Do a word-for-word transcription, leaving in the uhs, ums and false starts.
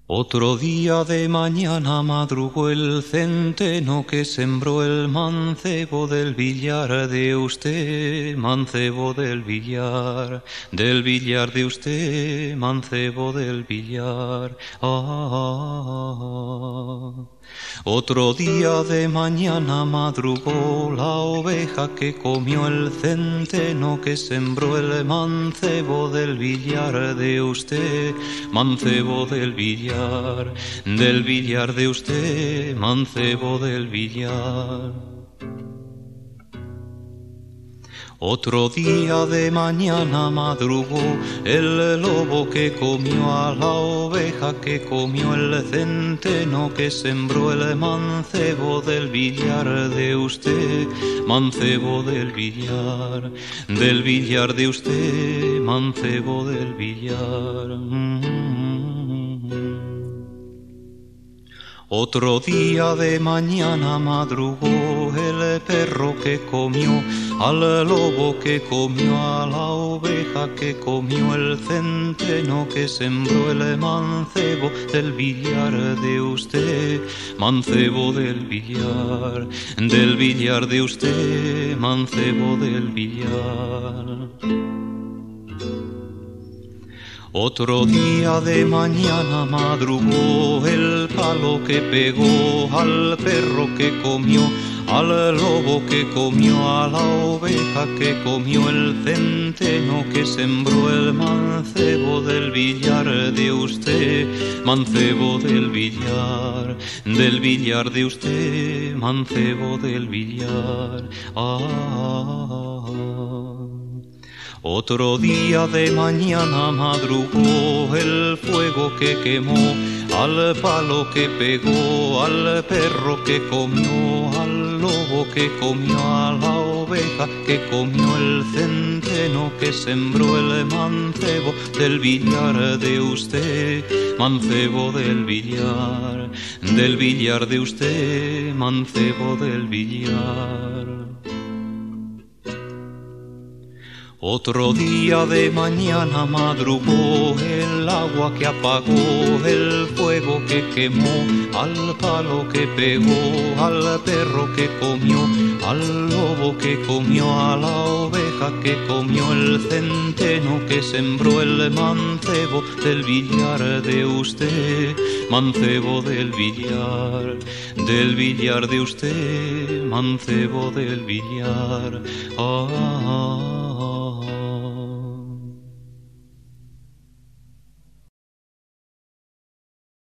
Otro día de mañana madrugó el centeno que sembró el mancebo del billar de usted, mancebo del billar, del billar de usted, mancebo del billar. Ah. Otro día de mañana madrugó la oveja que comió el centeno que sembró el mancebo del billar de usted, mancebo del billar, del billar de usted, mancebo del billar. Otro día de mañana madrugó el lobo que comió a la oveja que comió el centeno que sembró el mancebo del billar de usted, mancebo del billar, del billar de usted, mancebo del billar. Otro día de mañana madrugó el perro que comió al lobo que comió a la oveja que comió el centeno que sembró el mancebo del billar de usted, mancebo del billar, del billar de usted, mancebo del billar. Otro día de mañana madrugó el palo que pegó al perro que comió, al lobo que comió a la oveja que comió el centeno que sembró el mancebo del billar de usted, mancebo del billar, del billar de usted, mancebo del billar. Ah. Otro día de mañana madrugó el fuego que quemó al palo que pegó, al perro que comió, al lobo que comió a la oveja que comió el centeno que sembró el mancebo del billar de usted, mancebo del billar, del billar de usted, mancebo del billar. Otro día de mañana madrugó el agua que apagó, el fuego que quemó, al palo que pegó, al perro que comió, al lobo que comió a la oveja que comió el centeno que sembró el mancebo del billar de usted, mancebo del billar, del billar de usted, mancebo del billar. Ah.